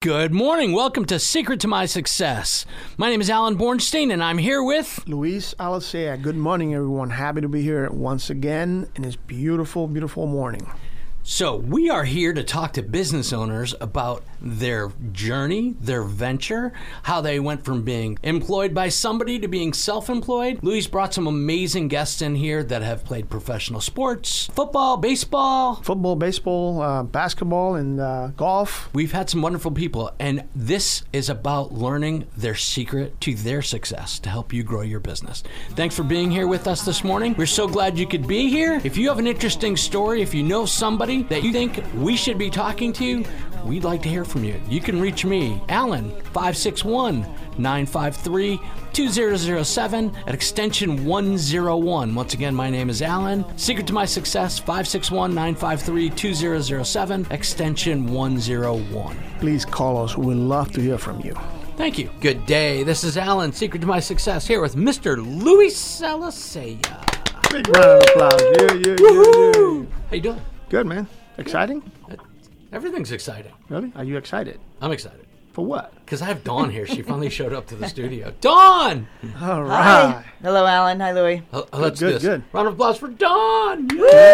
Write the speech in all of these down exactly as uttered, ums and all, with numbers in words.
Good morning. Welcome to Secret to My Success. My name is Alan Bornstein, and I'm here with Luis Alicea. Good morning, everyone. Happy to be here once again in this beautiful, beautiful morning. So we are here to talk to business owners about their journey, their venture, how they went from being employed by somebody to being self-employed. Luis brought some amazing guests in here that have played professional sports, football, baseball. Football, baseball, uh, basketball, and uh, golf. We've had some wonderful people, and this is about learning their secret to their success to help you grow your business. Thanks for being here with us this morning. We're so glad you could be here. If you have an interesting story, if you know somebody that you think we should be talking to, we'd like to hear from you. You can reach me, Alan, five six one, nine five three, two zero zero seven at extension one oh one. Once again, my name is Alan. Secret to my success, five six one, nine five three, two zero zero seven, extension one oh one. Please call us. We'd love to hear from you. Thank you. Good day. This is Alan, Secret to my success, here with Mister Luis Alicea. Big round of applause. Yeah, yeah, yeah, yeah. How you doing? Good, man. Exciting? Everything's exciting. Really? Are you excited? I'm excited. For what? Because I have Dawn here. She finally showed up to the studio. Dawn! All right. Hi. Hello, Alan. Hi, Louie. Uh, let's good, do this. good. Round of applause for Dawn!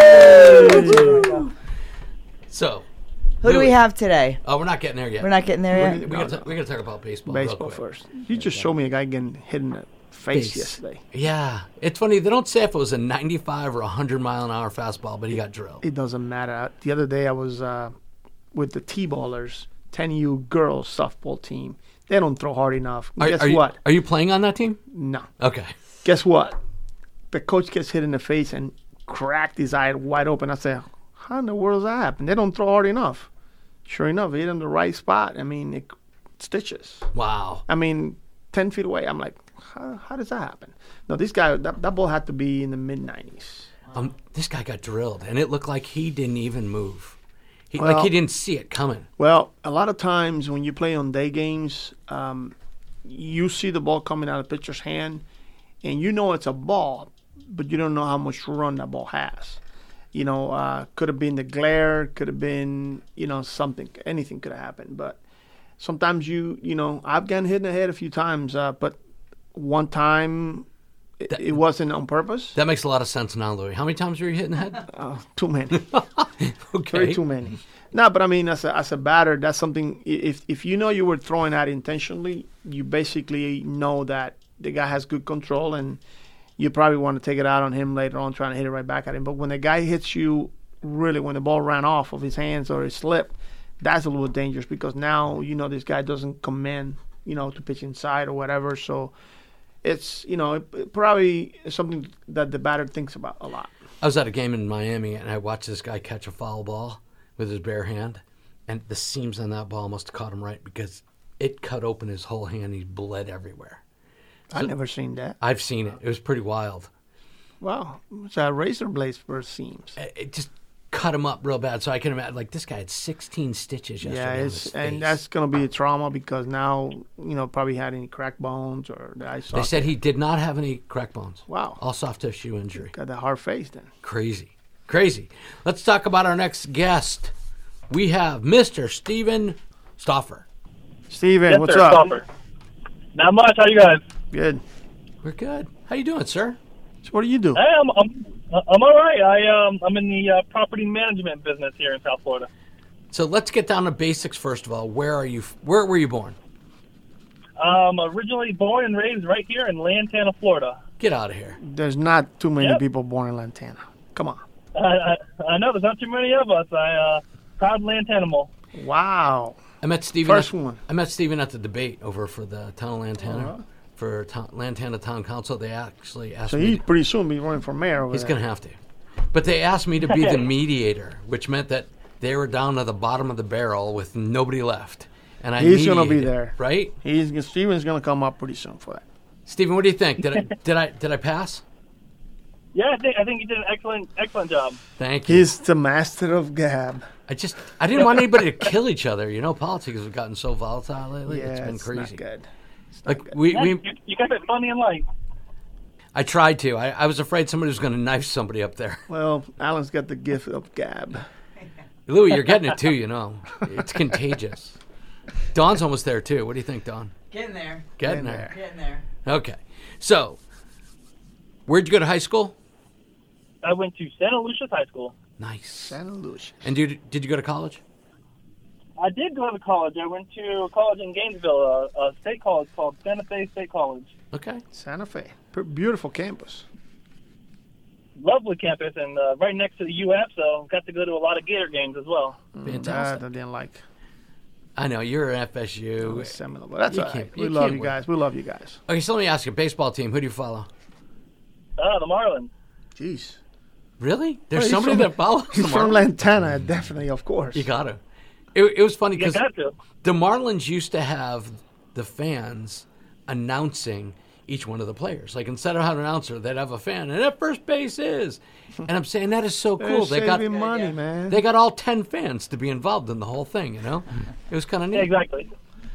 Yay! So, Who do Louie- we have today? Oh, we're not getting there yet. We're not getting there We're yet? We gotta, ta- we gotta talk about baseball. Baseball real quick. first. You just showed me a guy getting hit in the face Face. yesterday. Yeah. It's funny. They don't say if it was a ninety-five or a one hundred mile an hour fastball, but he got drilled. It doesn't matter. The other day I was uh, with the T-ballers, ten U girls softball team. They don't throw hard enough. Are, Guess are you, what? Are you playing on that team? No. Okay. Guess what? The coach gets hit in the face and cracked his eye wide open. I said, how in the world does that happen? They don't throw hard enough. Sure enough, hit in the right spot. I mean, it stitches. Wow. I mean, ten feet away. I'm like, how, how does that happen? No, this guy, that, that ball had to be in the mid nineties. Um, this guy got drilled, and it looked like he didn't even move. He, Well- like he didn't see it coming. Well, a lot of times when you play on day games, um, you see the ball coming out of the pitcher's hand, and you know it's a ball, but you don't know how much run that ball has. You know, uh, could have been the glare, could have been, you know, something, anything could have happened. But sometimes you, you know, I've gotten hit in the head a few times, uh, but one time it, That- it wasn't on purpose. That makes a lot of sense now, Louis. How many times were you hit in the head? Uh, too many. Okay. Very too many. No, but I mean, as a, as a batter, that's something. i- If if you know you were throwing that intentionally, you basically know that the guy has good control, and you probably want to take it out on him later on, trying to hit it right back at him. But when the guy hits you, really, when the ball ran off of his hands or it slipped, that's a little dangerous because now you know this guy doesn't command, you know, to pitch inside or whatever. So it's you know it, it probably is something that the batter thinks about a lot. I was at a game in Miami, and I watched this guy catch a foul ball with his bare hand, and the seams on that ball must have caught him right because it cut open his whole hand. He bled everywhere. I've never seen that. I've seen it. It was pretty wild. Wow, it's a razor blades for seams. It it just cut him up real bad. So I can imagine, like, this guy had sixteen stitches yesterday Yeah, on it's his and face. that's gonna be a trauma because now you know probably had any crack bones or the eye They socket. said he did not have any crack bones. Wow, All soft tissue injury. got that hard face then. Crazy. Crazy. Let's talk about our next guest. We have Mister Steven Stauffer. Steven, Yes, what's sir, up? Stopper. Not much. How you guys? Good. We're good. How you doing, sir? So what do you do? Hey, I'm I'm, I'm all right. I um I'm in the uh, property management business here in South Florida. So let's get down to basics first of all. Where are you? Where were you born? Um, originally born and raised right here in Lantana, Florida. Get out of here. There's not too many Yep. people born in Lantana. Come on. I, I I know there's not too many of us. I uh proud Lantanimal. Wow. I met Steven. First at, one. I met Steven at the debate over for the town of Lantana. Alright. For town, Lantana Town Council. They actually asked So me. he's to- pretty soon be running for mayor over He's there. going to have to. But they asked me to be the mediator, which meant that they were down to the bottom of the barrel with nobody left. And I He's gonna be mediated, there. right? He's Steven's gonna come up pretty soon for that. Steven, what do you think? Did I did I did I pass? Yeah, I think I think you did an excellent excellent job. Thank you. He's the master of gab. I just I didn't want anybody to kill each other. You know, politics has gotten so volatile lately. Yeah, it's been it's crazy. not good. It's not Like good. we, Yeah, we you, you kept it funny and light. I tried to. I, I was afraid somebody was going to knife somebody up there. Well, Alan's got the gift of gab. Louis, you're getting it too. You know, it's contagious. Dawn's almost there, too. What do you think, Dawn? Getting there. Getting Getting there. Getting there. Okay. So, where'd you go to high school? I went to Santa Lucia High School. Nice. Santa Lucia. And did, did you go to college? I did go to college. I went to college in Gainesville, a, a state college called Santa Fe State College. Okay. Santa Fe. P- beautiful campus. Lovely campus, and uh, right next to the U F, so got to go to a lot of Gator games as well. Fantastic. That I didn't like. I know, you're an F S It U. was Seminole, but that's You all right. can't- We you love can't you win. guys. We love you guys. Okay, so let me ask you, baseball team, who do you follow? Ah, the Marlins. Jeez. Really? There's Well, he's somebody from- that follows He's the from Marlins? Lantana, definitely, of course. You got to. It, it was funny You because got to. the Marlins used to have the fans announcing each one of the players. Like instead of having an announcer, they'd have a fan, and at first base is. And I'm saying that is so They're cool. They got saving money, Yeah, yeah. man. they got all ten fans to be involved in the whole thing. You know, it was kind of neat. Exactly.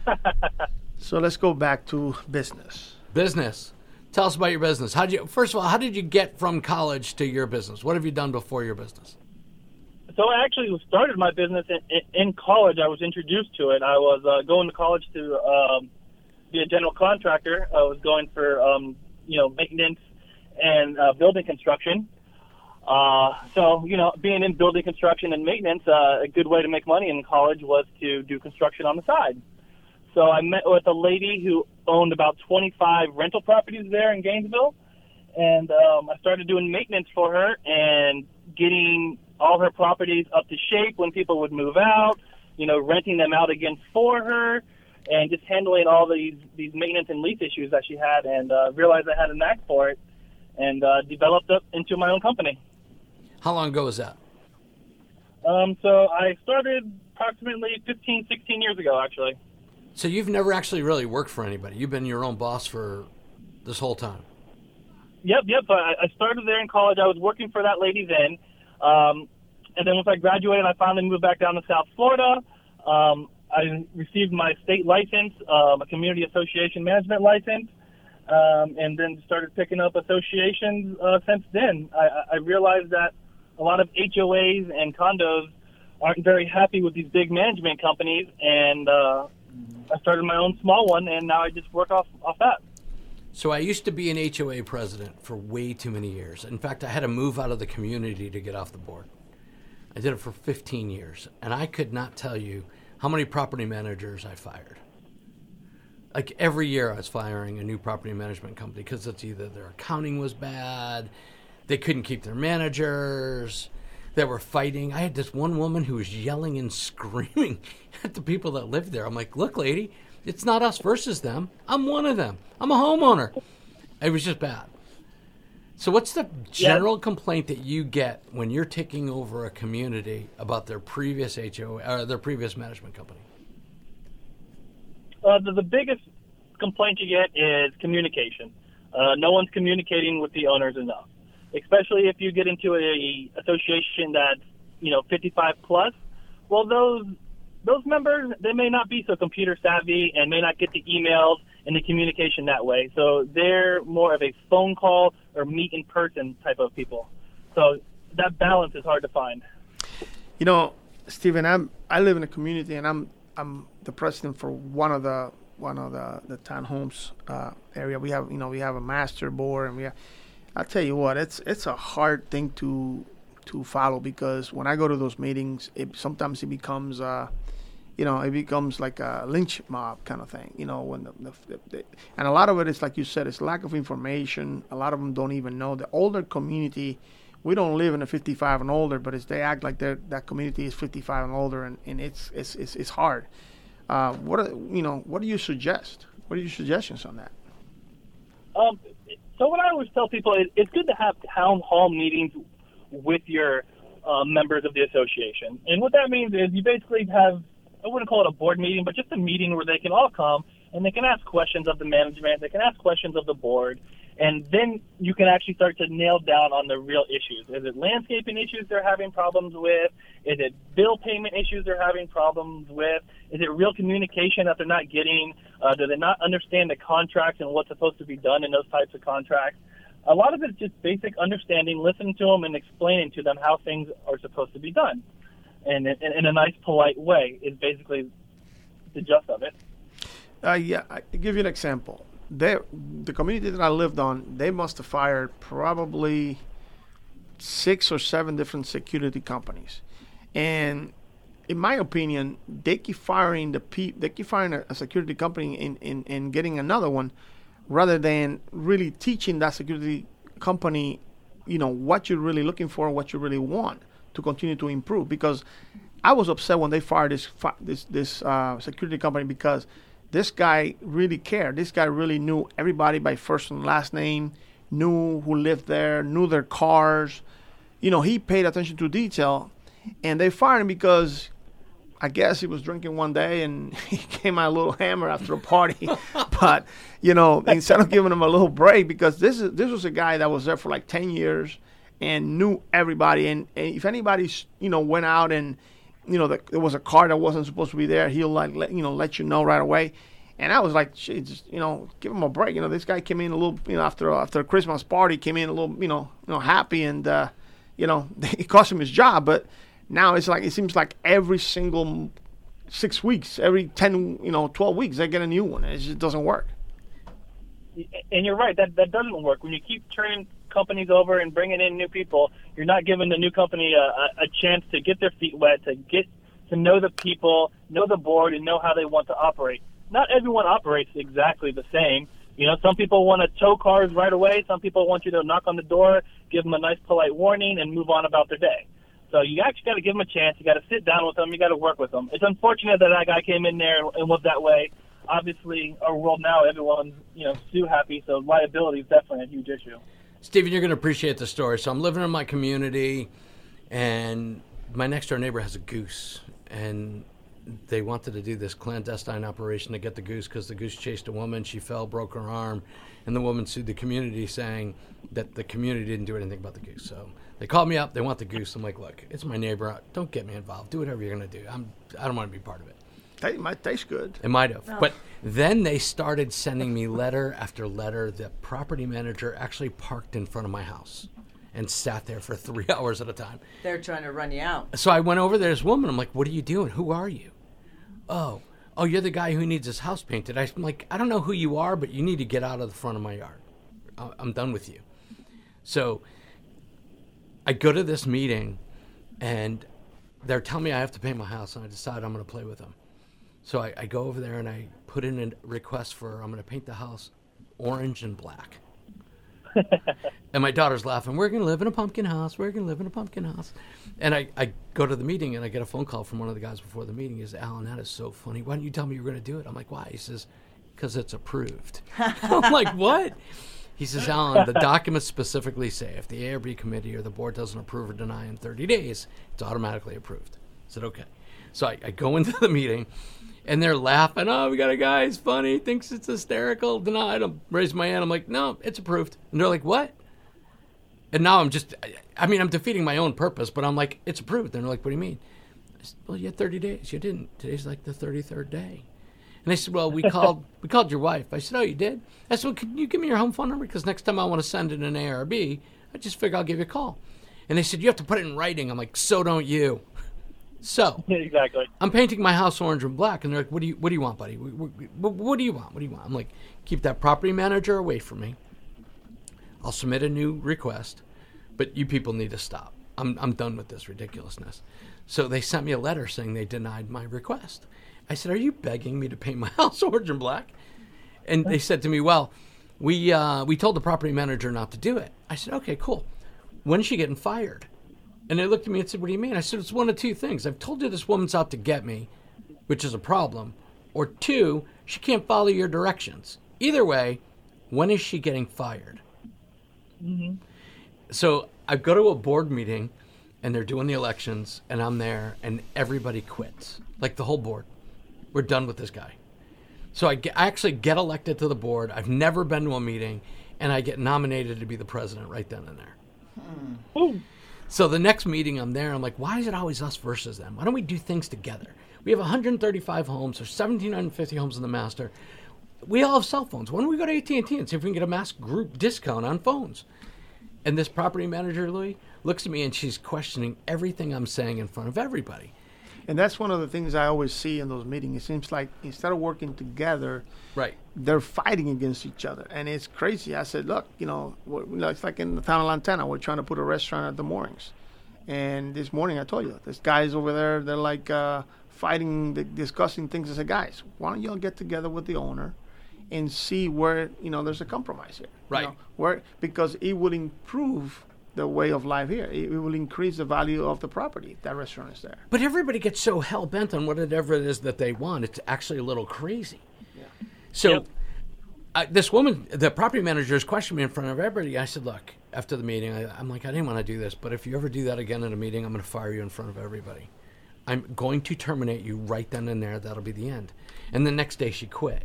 So let's go back to business. Business. Tell us about your business. How did you? First of all, how did you get from college to your business? What have you done before your business? So I actually started my business in, in, in college. I was introduced to it. I was uh, going to college to um, be a general contractor. I was going for um, you know maintenance and uh, building construction. Uh, so you know, being in building construction and maintenance, uh, a good way to make money in college was to do construction on the side. So I met with a lady who owned about twenty-five rental properties there in Gainesville, and um, I started doing maintenance for her and getting all her properties up to shape when people would move out, you know, renting them out again for her, and just handling all these these maintenance and lease issues that she had, and uh, realized I had a knack for it, and uh, developed it into my own company. How long ago was that? Um, so I started approximately fifteen, sixteen years ago, actually. So you've never actually really worked for anybody. You've been your own boss for this whole time. Yep, yep. I, I started there in college. I was working for that lady then. Um, and then once I graduated, I finally moved back down to South Florida. Um, I received my state license, um, a community association management license, um, and then started picking up associations uh, since then. I, I realized that a lot of H O As and condos aren't very happy with these big management companies, and uh, I started my own small one, and now I just work off, off that. So I used to be an H O A president for way too many years. In fact, I had to move out of the community to get off the board. I did it for fifteen years, and I could not tell you how many property managers I fired. Like every year I was firing a new property management company because it's either their accounting was bad, they couldn't keep their managers, they were fighting. I had this one woman who was yelling and screaming at the people that lived there. I'm like, look, lady, it's not us versus them. I'm one of them. I'm a homeowner. It was just bad. So what's the general yeah. complaint that you get when you're taking over a community about their previous H O A or their previous management company? Uh, the, the biggest complaint you get is communication. Uh, no one's communicating with the owners enough, especially if you get into a association that's, you know, fifty-five plus. Well, those those members, they may not be so computer savvy and may not get the emails and the communication that way. So they're more of a phone call or meet in person type of people. So that balance is hard to find. You know, Stephen, I'm I live in a community, and I'm I'm the president for one of the one of the the townhomes uh, area. We have you know we have a master board, and we have, I'll tell you what, it's it's a hard thing to to follow, because when I go to those meetings, it sometimes it becomes uh, you know it becomes like a lynch mob kind of thing. You know, when the, the, the, the and a lot of it is, like you said, it's lack of information. A lot of them don't even know. The older community, we don't live in a fifty-five and older, but it's, they act like that community is fifty-five and older, and, and it's, it's it's it's hard. Uh, what are, you know? What do you suggest? What are your suggestions on that? Um, so what I always tell people is it's good to have town hall meetings with your uh, members of the association, and what that means is you basically have, I wouldn't call it a board meeting, but just a meeting where they can all come and they can ask questions of the management, they can ask questions of the board. And then you can actually start to nail down on the real issues. Is it landscaping issues they're having problems with? Is it bill payment issues they're having problems with? Is it real communication that they're not getting? Uh, do they not understand the contracts and what's supposed to be done in those types of contracts? A lot of it's just basic understanding, listening to them and explaining to them how things are supposed to be done. And in, in a nice, polite way is basically the gist of it. Uh, yeah, I I'll give you an example. They, the community that I lived on, they must have fired probably six or seven different security companies, and in my opinion, they keep firing the pe- they keep firing a, a security company and, and, and getting another one, rather than really teaching that security company, you know, what you're really looking for and what you really want to continue to improve. Because I was upset when they fired this fi- this this uh, security company, because this guy really cared. This guy really knew everybody by first and last name, knew who lived there, knew their cars. You know, he paid attention to detail, and they fired him because I guess he was drinking one day and he came out a little hammered after a party. But, you know, instead of giving him a little break, because this is this was a guy that was there for like ten years and knew everybody. And, and if anybody, you know, went out and, you know, the, there was a car that wasn't supposed to be there, he'll like let, you know let you know right away. And I was like, shit, just, you know, give him a break. You know, this guy came in a little, you know, after after a Christmas party, came in a little, you know, you know, happy, and uh, you know, it cost him his job. But now it's like it seems like every single six weeks, every ten, you know, twelve weeks, they get a new one. It just doesn't work. And you're right, that that doesn't work. When you keep turning companies over and bringing in new people, you're not giving the new company a, a, a chance to get their feet wet, to get to know the people, know the board, and know how they want to operate. Not everyone operates exactly the same. You know, some people want to tow cars right away. Some people want you to knock on the door, give them a nice, polite warning, and move on about their day. So you actually got to give them a chance. You got to sit down with them. You got to work with them. It's unfortunate that that guy came in there and was that way. Obviously, our world now, everyone's, you know, sue happy, so liability is definitely a huge issue. Stephen, you're going to appreciate the story. So I'm living in my community, and my next-door neighbor has a goose, and they wanted to do this clandestine operation to get the goose because the goose chased a woman. She fell, broke her arm, and the woman sued the community saying that the community didn't do anything about the goose. So they called me up. They want the goose. I'm like, look, it's my neighbor. Don't get me involved. Do whatever you're going to do. I'm, I don't want to be part of it. It might taste good. It might have. Oh. But then they started sending me letter after letter. The property manager actually parked in front of my house and sat there for three hours at a time. They're trying to run you out. So I went over there to this woman. I'm like, what are you doing? Who are you? Oh, oh, you're the guy who needs his house painted. I'm like, I don't know who you are, but you need to get out of the front of my yard. I'm done with you. So I go to this meeting, and they're telling me I have to paint my house, and I decide I'm going to play with them. So I, I go over there, and I put in a request for, I'm going to paint the house orange and black. And my daughter's laughing, we're going to live in a pumpkin house. We're going to live in a pumpkin house. And I, I go to the meeting, and I get a phone call from one of the guys before the meeting. He says, Alan, that is so funny. Why didn't you tell me you were going to do it? I'm like, why? He says, because it's approved. I'm like, what? He says, Alan, the documents specifically say if the A R B committee or the board doesn't approve or deny in thirty days, it's automatically approved. I said, okay. So I, I go into the meeting, and they're laughing. Oh, we got a guy. He's funny. He thinks it's hysterical. Denied. I raise my hand. I'm like, no, it's approved. And they're like, what? And now I'm just, I, I mean, I'm defeating my own purpose, but I'm like, it's approved. And they're like, what do you mean? I said, well, you had thirty days. You didn't. Today's like the thirty-third day. And they said, well, we called we called your wife. I said, oh, you did? I said, well, can you give me your home phone number? Because next time I want to send in an A R B, I just figure I'll give you a call. And they said, you have to put it in writing. I'm like, so don't you. So Exactly. I'm painting my house orange and black, and they're like, what do you what do you want, buddy? What, what, what do you want? What do you want? I'm like, keep that property manager away from me. I'll submit a new request, but you people need to stop. I'm I'm done with this ridiculousness. So they sent me a letter saying they denied my request. I said, are you begging me to paint my house orange and black? And they said to me, well, we uh, we told the property manager not to do it. I said, okay, cool. When is she getting fired? And they looked at me and said, what do you mean? I said, it's one of two things. I've told you this woman's out to get me, which is a problem. Or two, she can't follow your directions. Either way, when is she getting fired? Mm-hmm. So I go to a board meeting, and they're doing the elections, and I'm there, and everybody quits. Like the whole board. We're done with this guy. So I, get, I actually get elected to the board. I've never been to a meeting, and I get nominated to be the president right then and there. Ooh. So the next meeting I'm there, I'm like, why is it always us versus them? Why don't we do things together? We have one hundred thirty-five homes. There's one thousand seven hundred fifty homes in the master. We all have cell phones. Why don't we go to A T and T and see if we can get a mass group discount on phones? And this property manager, Louis, looks at me, and she's questioning everything I'm saying in front of everybody. And that's one of the things I always see in those meetings. It seems like instead of working together, Right. they're fighting against each other. And it's crazy. I said, look, you know, we're, you know, it's like in the town of Lantana, we're trying to put a restaurant at the moorings. And this morning I told you, there's guys over there, they're like uh, fighting, the, discussing things. I said, guys, why don't y'all get together with the owner and see where, you know, there's a compromise here. Right. You know, where, because it will improve the way of life here. It, it will increase the value of the property if that restaurant is there. But everybody gets so hell-bent on whatever it is that they want. It's actually a little crazy. Yeah. So Yep. uh, this woman, the property manager, is questioning me in front of everybody. I said, look, after the meeting, I, I'm like, I didn't want to do this, but if you ever do that again in a meeting, I'm going to fire you in front of everybody. I'm going to terminate you right then and there. That'll be the end. And the next day she quit.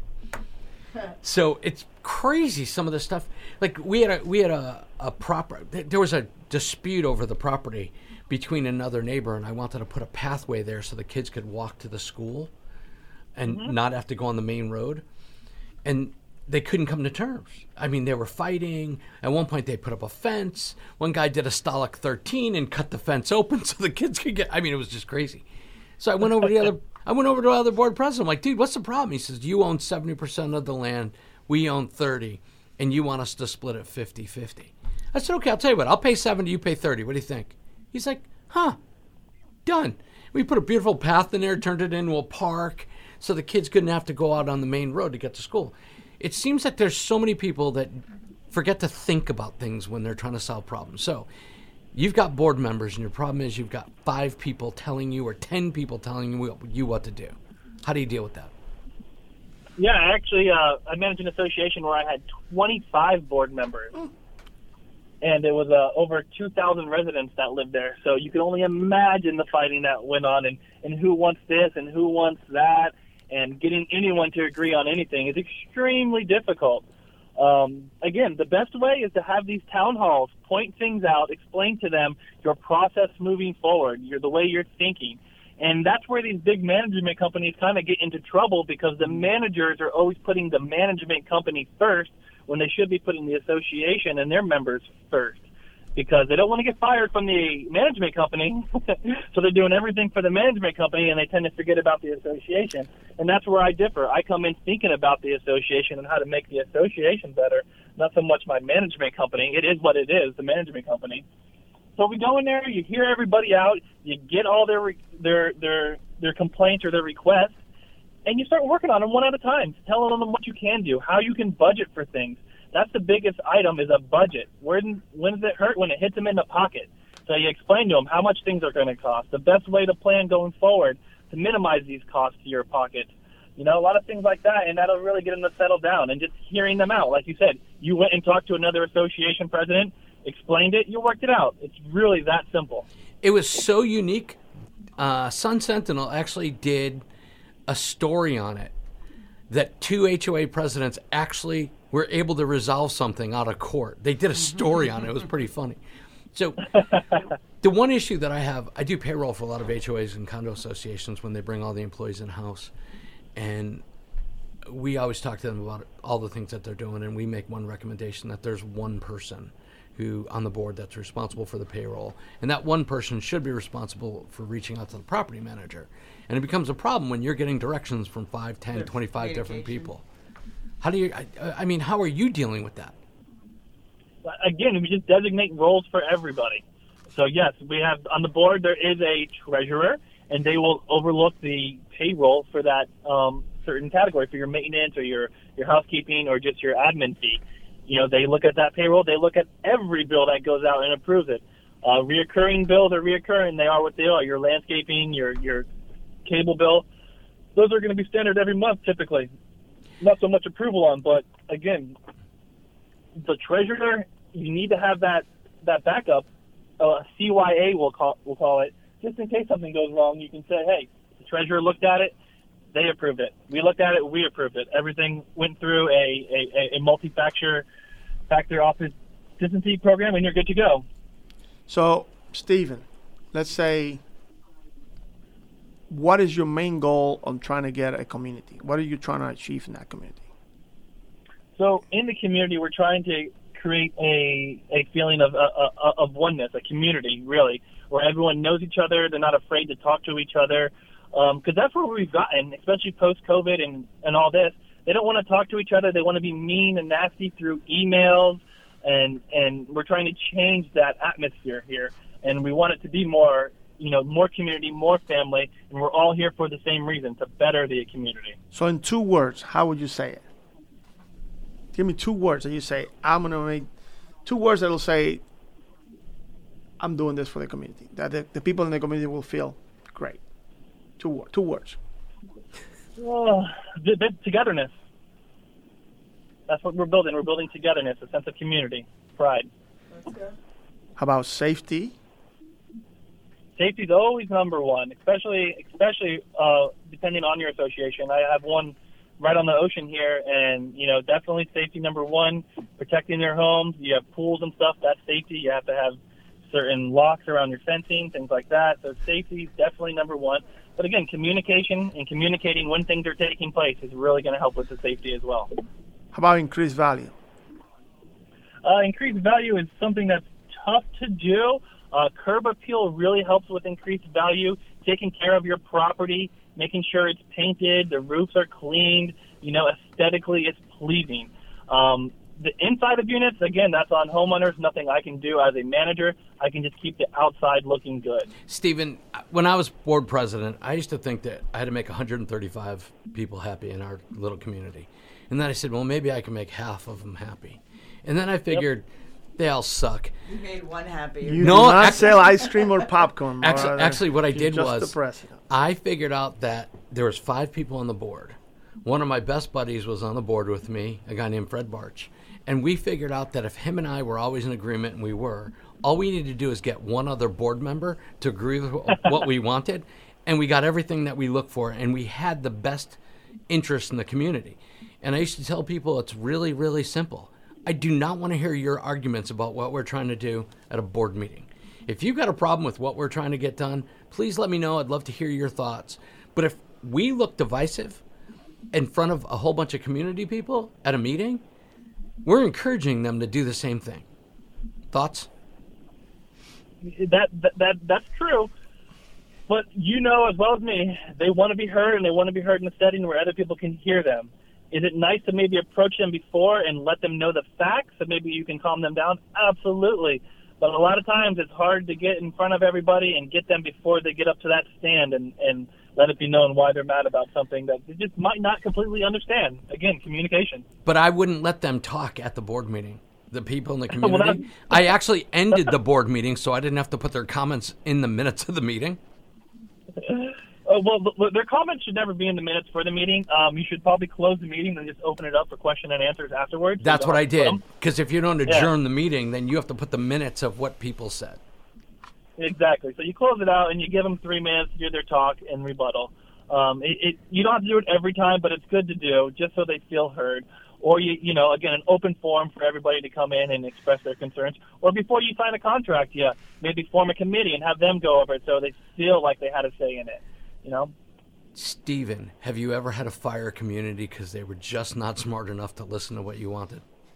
So it's crazy, some of the stuff. Like we had a we had a, a proper there was a dispute over the property between another neighbor, and I wanted to put a pathway there so the kids could walk to the school and mm-hmm. not have to go on the main road. And they couldn't come to terms. I mean, they were fighting. At one point, they put up a fence. One guy did a Stalag thirteen and cut the fence open so the kids could get. I mean, it was just crazy. So I went over to the other. I went over to the other board president. I'm like, dude, what's the problem? He says, you own seventy percent of the land. We own thirty, and you want us to split it fifty-fifty. I said, okay, I'll tell you what. I'll pay seventy, you pay thirty. What do you think? He's like, huh, done. We put a beautiful path in there, turned it into a park, so the kids couldn't have to go out on the main road to get to school. It seems that there's so many people that forget to think about things when they're trying to solve problems. So you've got board members, and your problem is you've got five people telling you or ten people telling you, you what to do. How do you deal with that? Yeah, actually, uh, I managed an association where I had twenty-five board members. Mm. And it was uh, over two thousand residents that lived there. So you can only imagine the fighting that went on and, and who wants this and who wants that. And getting anyone to agree on anything is extremely difficult. Um, again, the best way is to have these town halls, point things out, explain to them your process moving forward, your, the way you're thinking. And that's where these big management companies kind of get into trouble because the managers are always putting the management company first when they should be putting the association and their members first because they don't want to get fired from the management company. So they're doing everything for the management company and they tend to forget about the association. And that's where I differ. I come in thinking about the association and how to make the association better, not so much my management company. It is what it is, the management company. So we go in there, you hear everybody out, you get all their their their their complaints or their requests, and you start working on them one at a time, telling them what you can do, how you can budget for things. That's the biggest item is a budget. When, when does it hurt? When it hits them in the pocket. So you explain to them how much things are going to cost, the best way to plan going forward to minimize these costs to your pocket. You know, a lot of things like that, and that'll really get them to settle down. And just hearing them out, like you said, you went and talked to another association president, explained it, you worked it out. It's really that simple. It was so unique. Uh, Sun Sentinel actually did a story on it that two H O A presidents actually were able to resolve something out of court. They did a story on it. It was pretty funny. So the one issue that I have, I do payroll for a lot of H O As and condo associations when they bring all the employees in-house. And we always talk to them about all the things that they're doing, and we make one recommendation that there's one person who on the board that's responsible for the payroll, and that one person should be responsible for reaching out to the property manager. And it becomes a problem when you're getting directions from five, ten, there's twenty-five different people. How do you, I, I mean, how are you dealing with that? Again, we just designate roles for everybody. So yes, we have on the board, there is a treasurer, and they will overlook the payroll for that um, certain category, for your maintenance or your, your housekeeping or just your admin fee. You know, they look at that payroll. They look at every bill that goes out and approves it. Uh, reoccurring bills are reoccurring. They are what they are. Your landscaping, your your cable bill, those are going to be standard every month typically. Not so much approval on, but again, the treasurer, you need to have that that backup. Uh, C Y A will call we'll call it, just in case something goes wrong. You can say, hey, the treasurer looked at it. They approved it. We looked at it. We approved it. Everything went through a, a, a multi-factor factor authenticity program, and you're good to go. So, Stephen, let's say, what is your main goal of trying to get a community? What are you trying to achieve in that community? So, in the community, we're trying to create a a feeling of uh, of oneness, a community, really, where everyone knows each other. They're not afraid to talk to each other. Because um, that's where we've gotten, especially post-COVID and, and all this. They don't want to talk to each other. They want to be mean and nasty through emails, and and we're trying to change that atmosphere here. And we want it to be more, you know, more community, more family, and we're all here for the same reason, to better the community. So in two words, how would you say it? Give me two words that you say, I'm going to make two words that will say, I'm doing this for the community. That the, the people in the community will feel great. Two, wor- two words. Oh, the, the togetherness. That's what we're building. We're building togetherness, a sense of community, pride. How about safety? Safety is always number one, especially especially uh, depending on your association. I have one right on the ocean here, and you know, definitely safety number one. Protecting their homes. You have pools and stuff. That's safety. You have to have certain locks around your fencing, things like that. So safety is definitely number one. But again, communication and communicating when things are taking place is really going to help with the safety as well. How about increased value? Uh, increased value is something that's tough to do. Uh, curb appeal really helps with increased value, taking care of your property, making sure it's painted, the roofs are cleaned, you know, aesthetically it's pleasing. Um, the inside of units, again, that's on homeowners, nothing I can do as a manager. I can just keep the outside looking good. Stephen, when I was board president, I used to think that I had to make one hundred thirty-five people happy in our little community. And then I said, well, maybe I can make half of them happy. And then I figured, yep, they all suck. You made one happy. You no, do not ac- sell ice cream or popcorn. Actually, actually what I You're did just was the president. I figured out that there was five people on the board. One of my best buddies was on the board with me, a guy named Fred Barch. And we figured out that if him and I were always in agreement, and we were, all we needed to do is get one other board member to agree with what we wanted, and we got everything that we looked for, and we had the best interest in the community. And I used to tell people it's really, really simple. I do not want to hear your arguments about what we're trying to do at a board meeting. If you've got a problem with what we're trying to get done, please let me know. I'd love to hear your thoughts. But if we look divisive in front of a whole bunch of community people at a meeting, we're encouraging them to do the same thing. Thoughts? That, that that that's true. But you know as well as me, they want to be heard, and they want to be heard in a setting where other people can hear them. Is it nice to maybe approach them before and let them know the facts, so maybe you can calm them down? Absolutely. But a lot of times it's hard to get in front of everybody and get them before they get up to that stand and, and let it be known why they're mad about something that they just might not completely understand. Again, communication. But I wouldn't let them talk at the board meeting. The people in the community. Well, I actually ended the board meeting so I didn't have to put their comments in the minutes of the meeting. Uh, well, th- their comments should never be in the minutes for the meeting. Um, you should probably close the meeting and just open it up for question and answers afterwards. That's so what I did. them. Because if you don't adjourn Yeah. the meeting, then you have to put the minutes of what people said. Exactly. So you close it out and you give them three minutes to do their talk and rebuttal. Um, it, it, you don't have to do it every time, but it's good to do just so they feel heard. Or, you you know, again, an open forum for everybody to come in and express their concerns. Or before you sign a contract, yeah, maybe form a committee and have them go over it so they feel like they had a say in it, you know? Stephen, have you ever had to fire a community because they were just not smart enough to listen to what you wanted?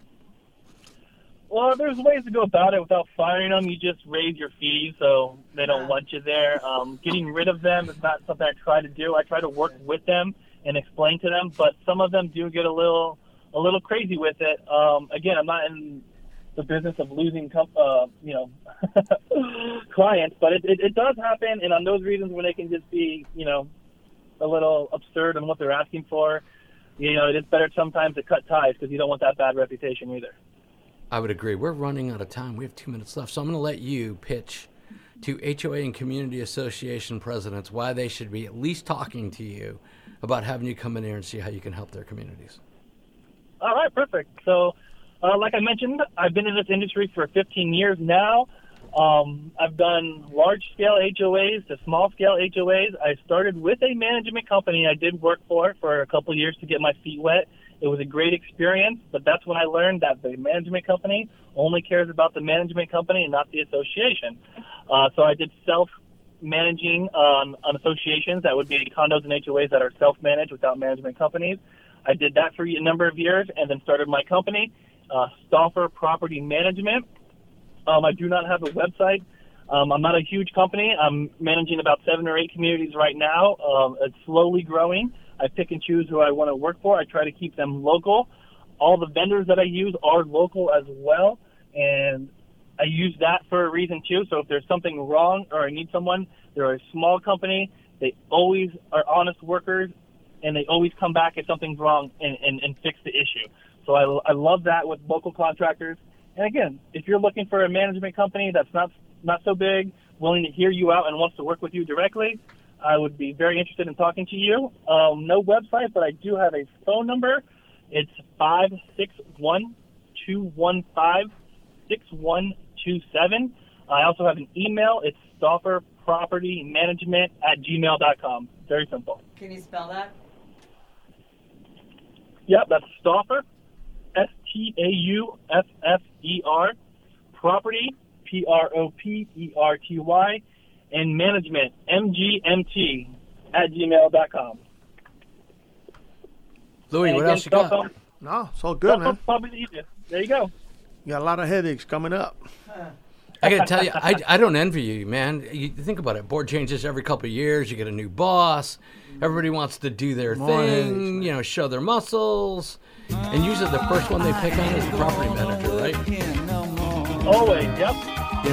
Well, there's ways to go about it without firing them. You just raise your fees so they don't want you there. Um, getting rid of them is not something I try to do. I try to work with them and explain to them, but some of them do get a little a little crazy with it. Um, again, I'm not in the business of losing com- uh, you know, clients, but it, it, it does happen, and on those reasons when they can just be, you know, a little absurd in what they're asking for, you know, it is better sometimes to cut ties because you don't want that bad reputation either. I would agree. We're running out of time. We have two minutes left. So I'm going to let you pitch to H O A and Community Association presidents why they should be at least talking to you about having you come in here and see how you can help their communities. All right, perfect. So, uh, like I mentioned, I've been in this industry for fifteen years now. Um, I've done large-scale H O As to small-scale H O As. I started with a management company I did work for for a couple of years to get my feet wet. It was a great experience, but that's when I learned that the management company only cares about the management company and not the association. Uh, so I did self-managing on, on associations. That would be condos and H O As that are self-managed without management companies. I did that for a number of years and then started my company, uh, Stauffer Property Management. Um, I do not have a website. Um, I'm not a huge company. I'm managing about seven or eight communities right now. Um, it's slowly growing. I pick and choose who I want to work for. I try to keep them local. All the vendors that I use are local as well, and I use that for a reason too. So if there's something wrong or I need someone, they're a small company. They always are honest workers, and they always come back if something's wrong and, and, and fix the issue. So I, I love that with local contractors. And again, if you're looking for a management company that's not not so big, willing to hear you out and wants to work with you directly, I would be very interested in talking to you. Um, no website, but I do have a phone number. It's five six one, two one five, six one two seven. I also have an email. It's Stauffer Property Management at gmail dot com. Very simple. Can you spell that? Yep, that's Stauffer, S T A U F F E R, Property, P R O P E R T Y, and Management, M G M T, at gmail dot com. Louis, what else you got? Phone, No, it's all good, man. Probably the easiest. There you go. You got a lot of headaches coming up. I got to tell you, I, I don't envy you, man. You think about it. Board changes every couple of years. You get a new boss. Everybody wants to do their More thing, headaches, you know, show their muscles. And usually the first one they pick on is the property manager, right? Always, yep. You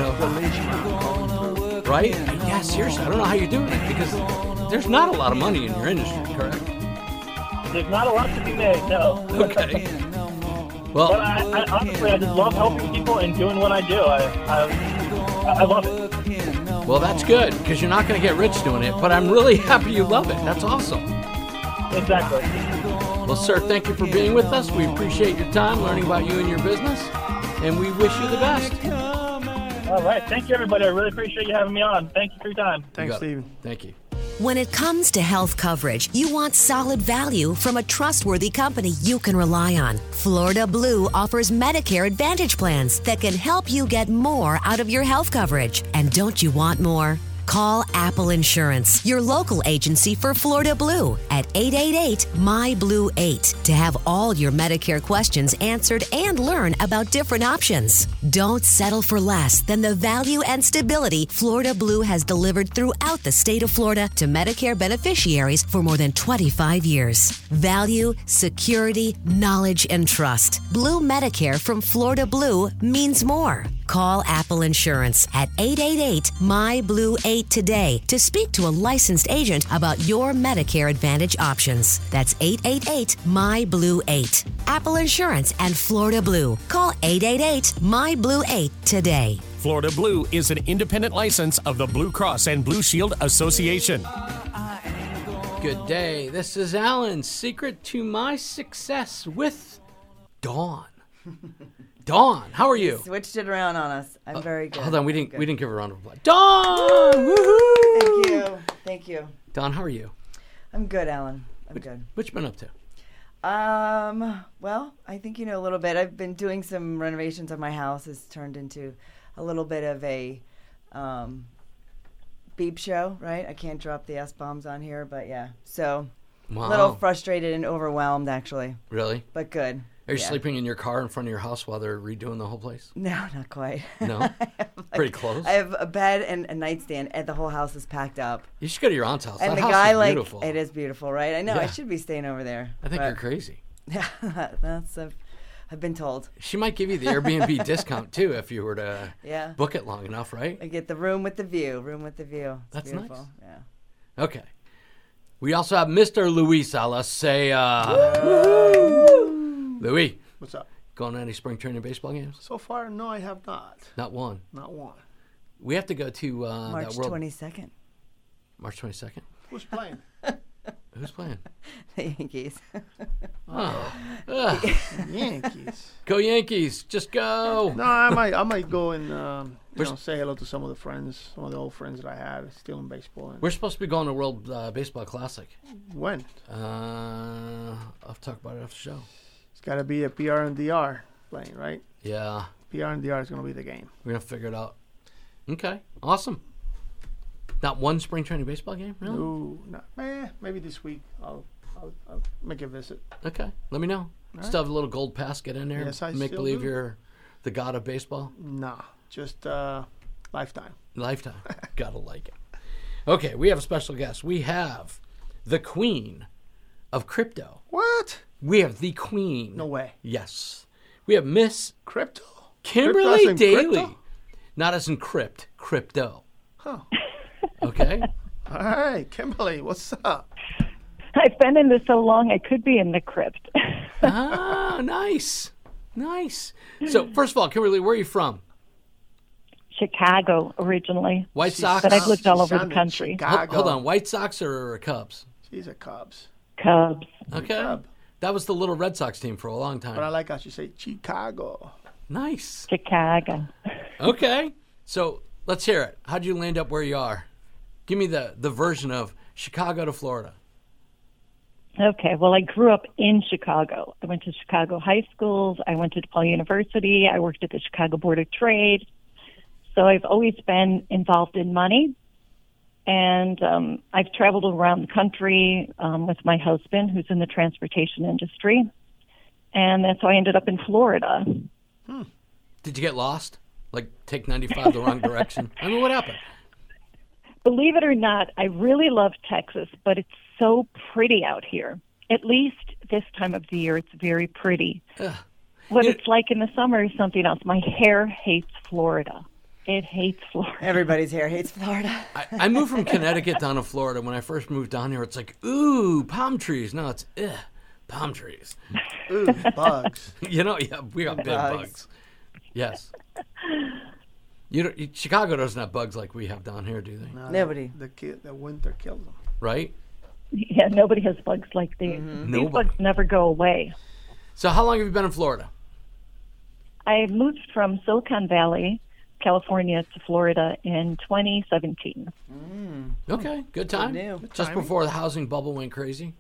know, right? Yeah, seriously, I don't know how you're doing it because there's not a lot of money in your industry, correct? There's not a lot to be made, no. Okay. Well, But I, I honestly, I just love helping people and doing what I do. I, I, I love it. well, that's good because you're not going to get rich doing it, but I'm really happy you love it. That's awesome. Exactly. Well, sir, thank you for being with us. We appreciate your time learning about you and your business, and we wish you the best. All right. Thank you, everybody. I really appreciate you having me on. Thank you for your time. Thanks, You got it. Steven. Thank you. When it comes to health coverage, you want solid value from a trustworthy company you can rely on. Florida Blue offers Medicare Advantage plans that can help you get more out of your health coverage. And don't you want more? Call Apple Insurance, your local agency for Florida Blue, at eight eight eight, M Y Blue eight to have all your Medicare questions answered and learn about different options. Don't settle for less than the value and stability Florida Blue has delivered throughout the state of Florida to Medicare beneficiaries for more than twenty-five years. Value, security, knowledge, and trust. Blue Medicare from Florida Blue means more. Call Apple Insurance at eight eight eight, M Y Blue eight today to speak to a licensed agent about your Medicare Advantage options. That's eight eight eight, M Y Blue eight. Apple Insurance and Florida Blue. Call eight eight eight, M Y Blue eight today. Florida Blue is an independent license of the Blue Cross and Blue Shield Association. Good day. This is Alan's Secret to My Success with Dawn. Dawn, how are you? Switched it around on us. I'm very good. Hold on, we didn't Good. we didn't give her a round of applause. Dawn! Woohoo! Thank you. Thank you. Dawn, how are you? I'm good, Alan. I'm good. What you been up to? Um, well, I think you know a little bit. I've been doing some renovations on my house. It's turned into a little bit of a um, beep show, right? I can't drop the S-bombs on here, but yeah. So Wow. a little frustrated and overwhelmed, actually, Really? but good. Are you Yeah. sleeping in your car in front of your house while they're redoing the whole place? No, not quite. No? I have, like, Pretty close? I have a bed and a nightstand, and the whole house is packed up. You should go to your aunt's house. And that the house guy, is like, beautiful. it is beautiful, right? I know. I Yeah. should be staying over there. I think but- you're crazy. Yeah, that's I've, I've been told. She might give you the Airbnb discount too if you were to Yeah, book it long enough, right? I get the room with the view. Room with the view. It's That's beautiful. nice. Yeah. Okay. We also have Mister Luis Alasea. Louis, What's up? going to any spring training baseball games? So far, no, I have not. Not one. Not one. We have to go to uh, March that World twenty second. March twenty-second. Who's playing? Who's playing? The Yankees. Oh. Ugh. Yankees. Go Yankees. Just go. No, I might, I might go and um, you Where's- know, say hello to some of the friends, some of the old friends that I had still in baseball. And We're supposed to be going to World uh, Baseball Classic. when? Uh, I'll talk about it after the show. It's got to be a P R and D R playing, right? Yeah, P R and D R is going to be the game. we're going to figure it out. Okay, awesome. Not one spring training baseball game? Really? Ooh, no, eh, maybe this week I'll, I'll, I'll make a visit. Okay, let me know. right. Still have a little gold pass, get in there. Yes, I Make still believe do. you're the god of baseball. Nah, just uh, Lifetime. Lifetime. Gotta like it. Okay, we have a special guest. We have the queen of crypto. What? We have the queen. No way. Yes. We have Miss Crypto? Kimberly Crypto as in Daly. crypto? Not as in crypt, crypto. Huh. Okay? All right, Kimberly, what's up? I've been in this so long, I could be in the crypt. Ah, nice. Nice. So, first of all, Kimberly, where are you from? Chicago, originally. White Sox? But I've lived all She over the sounded country. Hold, Chicago. hold on, White Sox or Cubs? She's a Cubs. Cubs. Okay. Cub. That was the little Red Sox team for a long time. But I like how she say Chicago. Nice. Chicago. Okay. So let's hear it. How'd you land up where you are? Give me the, the version of Chicago to Florida. Okay, well, I grew up in Chicago. I went to Chicago high schools. I went to DePaul University. I worked at the Chicago Board of Trade. So I've always been involved in money. And um, I've traveled around the country um, with my husband, who's in the transportation industry. And that's how I ended up in Florida. Hmm. Did you get lost? Like take ninety-five the wrong direction? I mean, what happened? Believe it or not, I really love Texas, but it's so pretty out here. At least this time of the year, it's very pretty. Ugh. What You- it's like in the summer is something else. My hair hates Florida. It hates Florida. Everybody's hair hates Florida. I, I moved from Connecticut down to Florida. When I first moved down here, it's like, ooh, palm trees. No, it's, ugh, palm trees. Ooh, bugs. You know, yeah, we got big bugs. Bugs. Yes. You don't, you- Chicago doesn't have bugs like we have down here, do they? No, Nobody. The, ki- the winter kills them. Right? Yeah, nobody has bugs like these. These Nobody. bugs never go away. So how long have you been in Florida? I moved from Silicon Valley, California, to Florida in twenty seventeen. Okay, good time. new. Just timing. before the housing bubble went crazy.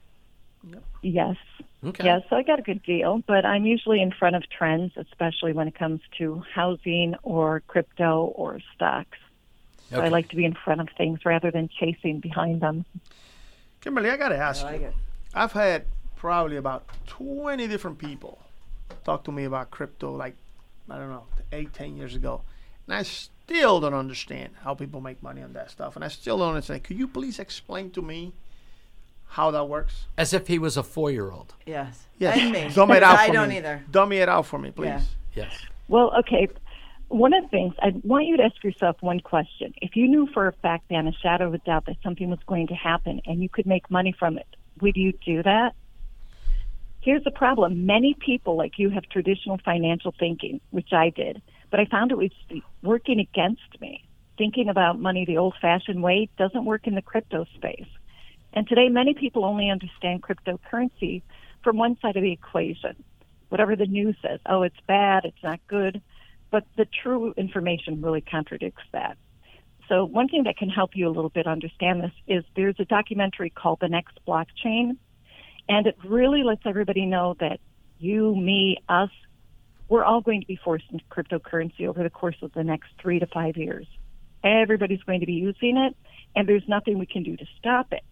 Yes. Okay. Yeah, so I got a good deal, but I'm usually in front of trends, especially when it comes to housing or crypto or stocks. So Okay. I like to be in front of things rather than chasing behind them. Kimberly, I got to ask I like you. it. I've had probably about twenty different people talk to me about crypto, like, I don't know, eight, ten years ago. And I still don't understand how people make money on that stuff. And I still don't understand. Could you please explain to me how that works? As if he was a four-year-old. Yes. Yes. And me. Dumb it out I for don't me. either. Dummy it out for me, please. Yeah. Yes. Well, okay. One of the things, I want you to ask yourself one question. If you knew for a fact, beyond a shadow of a doubt, that something was going to happen and you could make money from it, would you do that? Here's the problem. Many people like you have traditional financial thinking, which I did, but I found it was working against me. Thinking about money the old-fashioned way doesn't work in the crypto space. And today, many people only understand cryptocurrency from one side of the equation. Whatever the news says, oh, it's bad, it's not good. But the true information really contradicts that. So one thing that can help you a little bit understand this is there's a documentary called The Next Blockchain, and it really lets everybody know that you, me, us, we're all going to be forced into cryptocurrency over the course of the next three to five years. Everybody's going to be using it, and there's nothing we can do to stop it.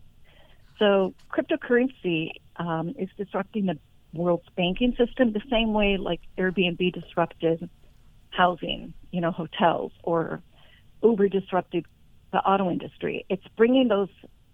So cryptocurrency um, is disrupting the world's banking system the same way like Airbnb disrupted housing, you know, hotels, or Uber disrupted the auto industry. It's bringing those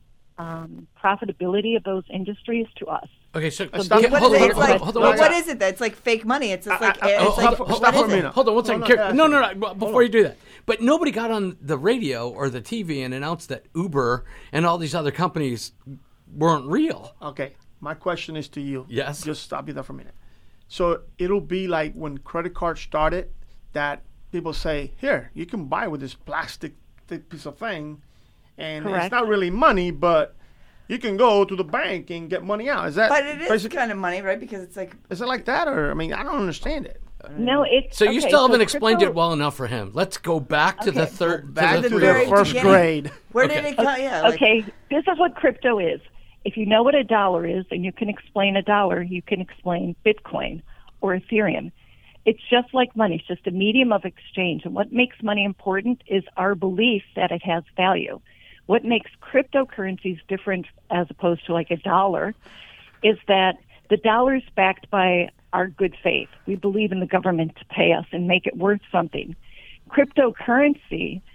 um, profitability of those industries to us. Okay, so Stop- Kim- What hold is on, it? It's hold on, like, hold on, well, hold what on. is it? That's like fake money. It's just I- like, I- it's oh, like hold- what stop is for a it? minute. Hold on one second. no, Kim- yeah, No, sure. no, no. Before you do that, but nobody got on the radio or the T V and announced that Uber and all these other companies weren't real. Okay, my question is to you. Yes. Just stop you there for a minute. So it'll be like when credit cards started, that people say, here, you can buy with this plastic thick piece of thing, and it's Correct. not really money, but you can go to the bank and get money out. Is that But it is basically, kind of money, right? Because it's like, is it like that? Or, I mean, I don't understand it. No, it's So you okay, still haven't so explained crypto- it well enough for him. Let's go back to the Okay. third. Back to the to three the very first beginning. grade. where Okay. did it come? Yeah. Like, Okay, this is what crypto is. If you know what a dollar is and you can explain a dollar, you can explain Bitcoin or Ethereum. It's just like money. It's just a medium of exchange. And what makes money important is our belief that it has value. What makes cryptocurrencies different as opposed to like a dollar is that the dollar is backed by our good faith. We believe in the government to pay us and make it worth something. Cryptocurrency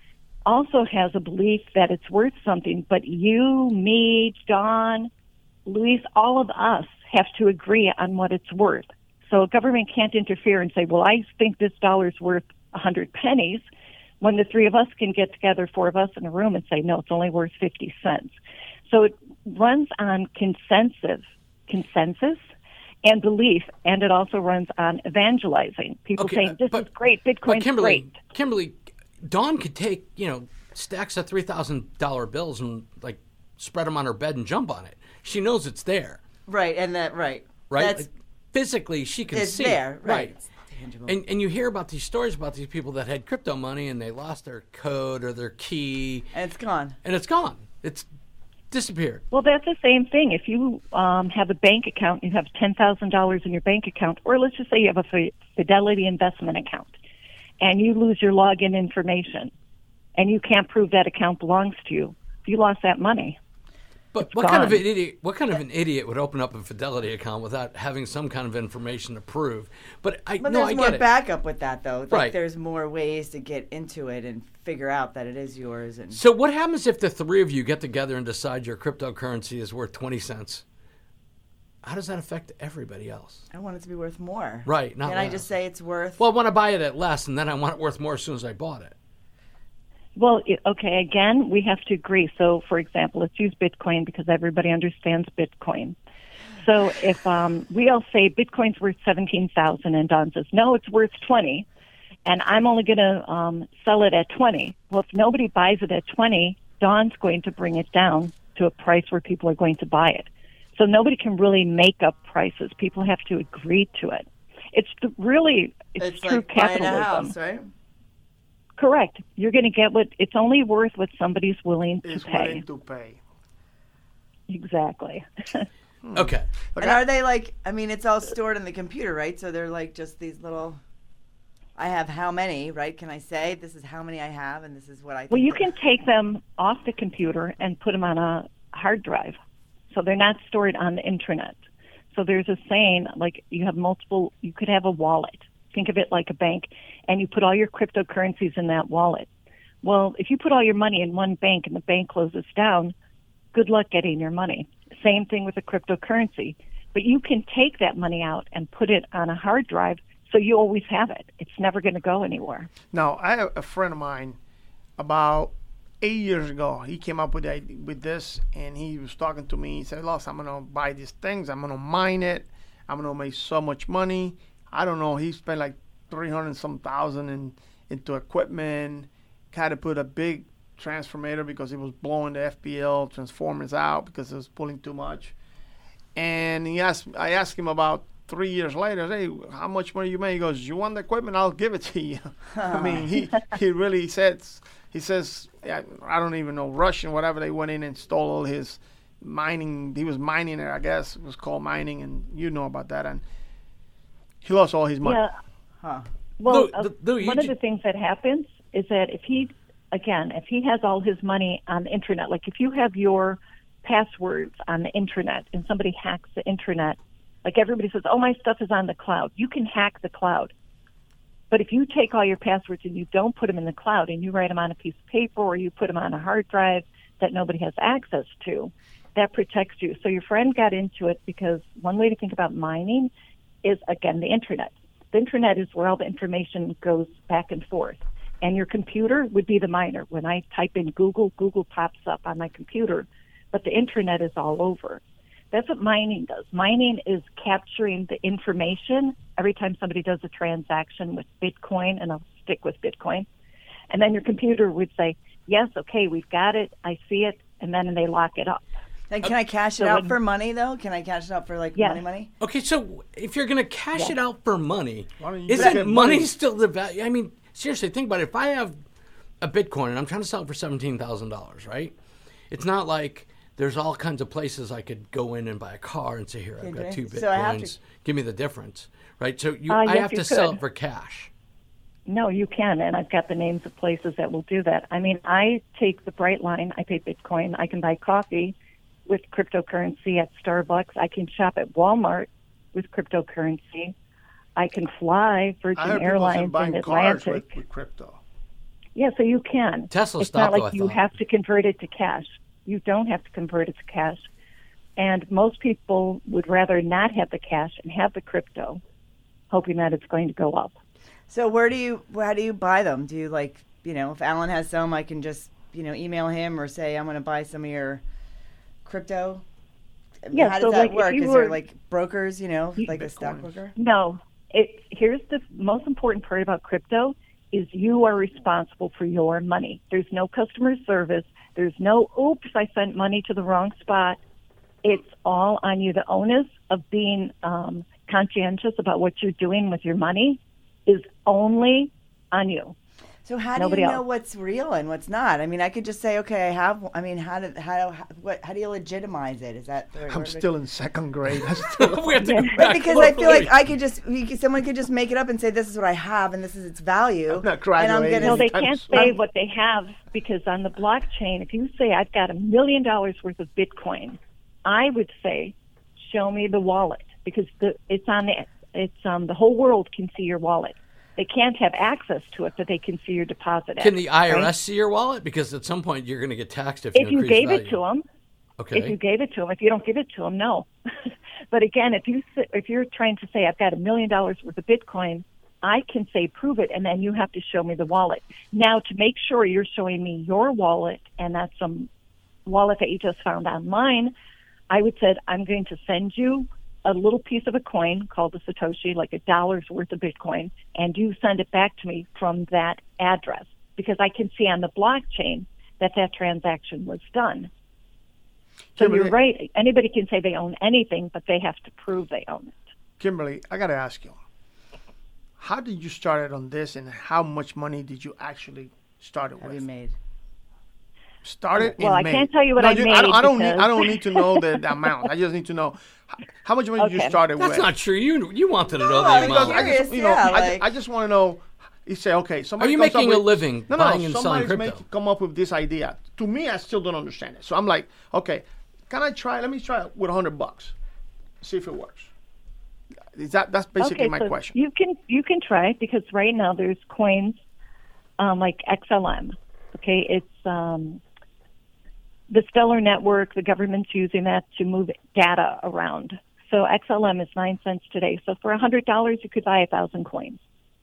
also has a belief that it's worth something, but you, me, Dawn, Luis, all of us have to agree on what it's worth. So government can't interfere and say, well, I think this dollar's worth a hundred pennies, when the three of us can get together, four of us in a room, and say, no, it's only worth fifty cents. So it runs on consensus, consensus and belief, and it also runs on evangelizing. People Okay, saying, this but- is great, But Bitcoin's Kimberly, great. Kimberly, Dawn could take, you know, stacks of three thousand dollars bills and, like, spread them on her bed and jump on it. She knows it's there, Right, and that right. right? That's Like, physically, she can it's see there, it. right. It's tangible. And and you hear about these stories about these people that had crypto money and they lost their code or their key, and it's gone. and it's gone. It's disappeared. Well, that's the same thing. If you um, have a bank account, you have ten thousand dollars in your bank account, or let's just say you have a Fi- Fidelity investment account, and you lose your login information, and you can't prove that account belongs to you, you lost that money. But It's what kind of gone. an idiot? What kind of an idiot would open up a Fidelity account without having some kind of information to prove? But I But no, there's I more get it. backup with that, though. Like, Right. there's more ways to get into it and figure out that it is yours. And So what happens if the three of you get together and decide your cryptocurrency is worth twenty cents? How does that affect everybody else? I want it to be worth more. Right, not Can I less. just say it's worth? Well, I want to buy it at less, and then I want it worth more as soon as I bought it. Well, i- okay, again, we have to agree. So, for example, let's use Bitcoin because everybody understands Bitcoin. So if um, we all say Bitcoin's worth seventeen thousand and Don says, no, it's worth twenty, and I'm only going to um, sell it at twenty. Well, if nobody buys it at twenty, Don's going to bring it down to a price where people are going to buy it. So nobody can really make up prices. People have to agree to it. It's the, really, it's, it's true like buying capitalism. a house, right? Correct. You're going to get what it's only worth what somebody's willing to Is pay. willing to pay. Exactly. Okay. And are they like? I mean, it's all stored in the computer, right? So they're like just these little. I have how many, right? Can I say this is how many I have, and this is what I. Think Well, you that- can take them off the computer and put them on a hard drive. So they're not stored on the internet. So there's a saying, like you have multiple, you could have a wallet. Think of it like a bank, and you put all your cryptocurrencies in that wallet. Well, if you put all your money in one bank and the bank closes down, good luck getting your money. Same thing with a cryptocurrency. But you can take that money out and put it on a hard drive so you always have it. It's never going to go anywhere. Now, I have a friend of mine about eight years ago. He came up with the, with this, and he was talking to me. He said, "Look, I'm gonna buy these things. I'm gonna mine it. I'm gonna make so much money. I don't know." He spent like three hundred some thousand in into equipment. Had to put a big transformator because it was blowing the F P L transformers out because it was pulling too much. And he asked, I asked him about three years later, "Hey, how much money you made?" He goes, "You want the equipment? I'll give it to you." I mean, he he really says he says I, I don't even know Russian, whatever. They went in and stole all his mining. He was mining it, I guess. It was called mining, and you know about that. And he lost all his money. Yeah. Huh. Well, Lou, uh, Lou, you one of ju- the things that happens is that if he, again, if he has all his money on the internet, like if you have your passwords on the internet and somebody hacks the internet, like everybody says, oh, my stuff is on the cloud. You can hack the cloud. But if you take all your passwords and you don't put them in the cloud and you write them on a piece of paper or you put them on a hard drive that nobody has access to, that protects you. So your friend got into it because one way to think about mining is, again, the internet. The internet is where all the information goes back and forth. And your computer would be the miner. When I type in Google, Google pops up on my computer. But the internet is all over. That's what mining does. Mining is capturing the information every time somebody does a transaction with Bitcoin, and I'll stick with Bitcoin. And then your computer would say, yes, okay, we've got it, I see it, and then they lock it up. Then can I cash it so out when- for money though? Can I cash it out for like Yes. money, money? Okay, so if you're going to cash Yeah. it out for money, Why don't you isn't get money money? still the value? I mean, seriously, think about it. If I have a Bitcoin and I'm trying to sell it for seventeen thousand dollars, right? It's not like there's all kinds of places I could go in and buy a car and say, here, I've got Okay. two Bitcoins. So I have to- Give me the difference, right? So you, Uh, I yes, have you to sell could. it for cash. No, you can, and I've got the names of places that will do that. I mean, I take the Brightline, I pay Bitcoin, I can buy coffee with cryptocurrency at Starbucks, I can shop at Walmart with cryptocurrency, I can fly I Virgin heard people say Airlines buying and cars Atlantic. with, with crypto. Yeah, so you can. Tesla it's stopped, not though, like I you thought. have to convert it to cash. You don't have to convert it to cash. And most people would rather not have the cash and have the crypto, hoping that it's going to go up. So where do you, how do you buy them? Do you like, you know, if Alan has some, I can just, you know, email him or say, I'm going to buy some of your crypto? I mean, Yeah, how so, does that like, if work? you Is were- there like brokers, you know, like a Bitcoin. stockbroker? No, it, here's the most important part about crypto is you are responsible for your money. There's no customer service. There's no, oops, I sent money to the wrong spot. It's all on you. The onus of being um, conscientious about what you're doing with your money is only on you. So how do Nobody you know else. what's real and what's not? I mean, I could just say, okay, I have. I mean, how do how how, what, how do you legitimize it? Is that the right I'm word? still in second grade. I still, we have to go Right, back because a I little feel like further. I could just we could, someone could just make it up and say this is what I have and this is its value. I'm not and graduating. I'm No, gonna, they I'm can't sorry. say what they have because on the blockchain, if you say I've got a million dollars worth of Bitcoin, I would say, show me the wallet because the it's on the it's um the whole world can see your wallet. They can't have access to it, but they can see your deposit. Can the I R S right? see your wallet? Because at some point you're going to get taxed if, If you you increase gave value. it to them, Okay. if you gave it to them, if you don't give it to them, no. But again, if you s- if you're trying to say I've got a million dollars worth of Bitcoin, I can say prove it, and then you have to show me the wallet. Now, to make sure you're showing me your wallet, and that's some wallet that you just found online, I would say I'm going to send you a little piece of a coin called a Satoshi, like a dollar's worth of Bitcoin, and you send it back to me from that address because I can see on the blockchain that that transaction was done. So Kimberly- you're right. Anybody can say they own anything, but they have to prove they own it. Kimberly, I got to ask you, how did you start it on this and how much money did you actually start it have with? you made? Started Well, in I May. can't tell you what no, I you- made I don't, I don't need. I because- don't need to know the, the amount. I just need to know how, how much money you Okay. started That's with. not true. You you wanted to know No, the I Because amount. I just, Curious, you know, yeah, I, ju- like- I just want to know. You say, okay, somebody you comes up making a with- living No, no, buying and selling somebody's crypto? make- come up with this idea. To me, I still don't understand it. So I'm like, okay, can I try? Let me try it with a hundred bucks, see if it works. Is that that's basically okay, my so question? You can you can try it because right now there's coins um, like X L M. Okay, it's um, the Stellar Network. The government's using that to move data around. So X L M is nine cents today. So for a hundred dollars, you could buy a thousand coins,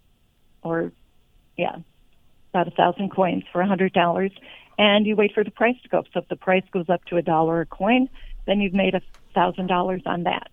or yeah, about a thousand coins for a hundred dollars, and you wait for the price to go up. So if the price goes up to a dollar a coin, then you've made a thousand dollars on that.